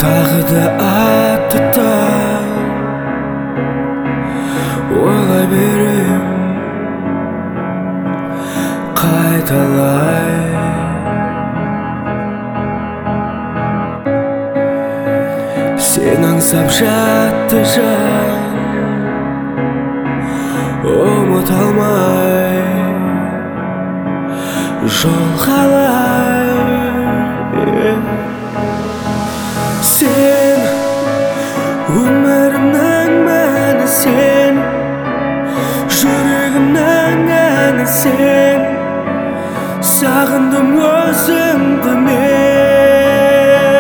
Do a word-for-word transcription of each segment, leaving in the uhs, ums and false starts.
Тағы да атты ойлай берем, қайталай. Сен аңсап жатты жан, ұмыта алмай жол қалай. Сен өмірімнің мәні, сен жүрегімнің әні, сен сағындым өзіңді мен.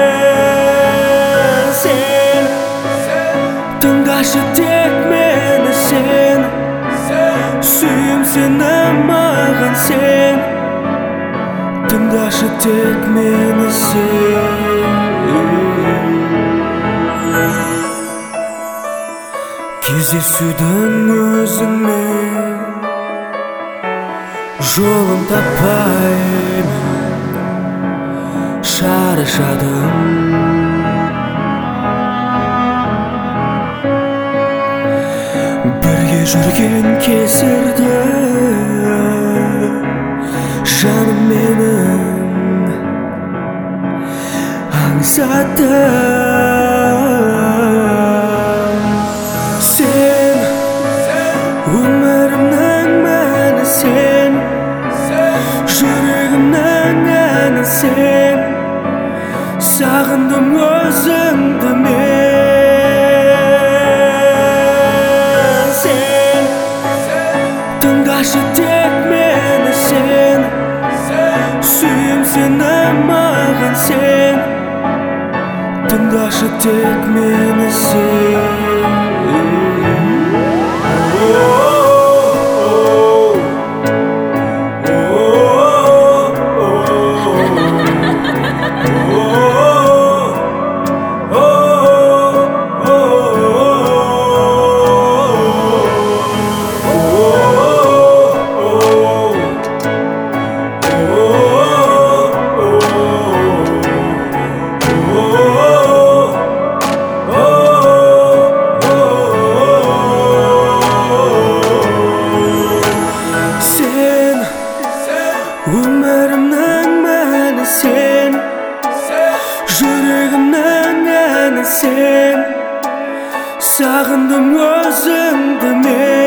Сен тыңдашы тек мені, сен сүйем сені маған, сен тыңдашы тек мені, сен. Кездесудің өзіңмен жолын таппаймын, шаршадым. Бірге жүрген кездерде жаным менің аңсады. Сен өмірімнің мәні, сен жүрегімнің әні, сен сағындым өзіңді мен. Сен тыңдашы тек мені, сен сүйем сені маған, сен тыңдашы тек мені, сен. Өмірімнің мәні, сен жүрегімнің әні, сен сағындым өзіңді мен.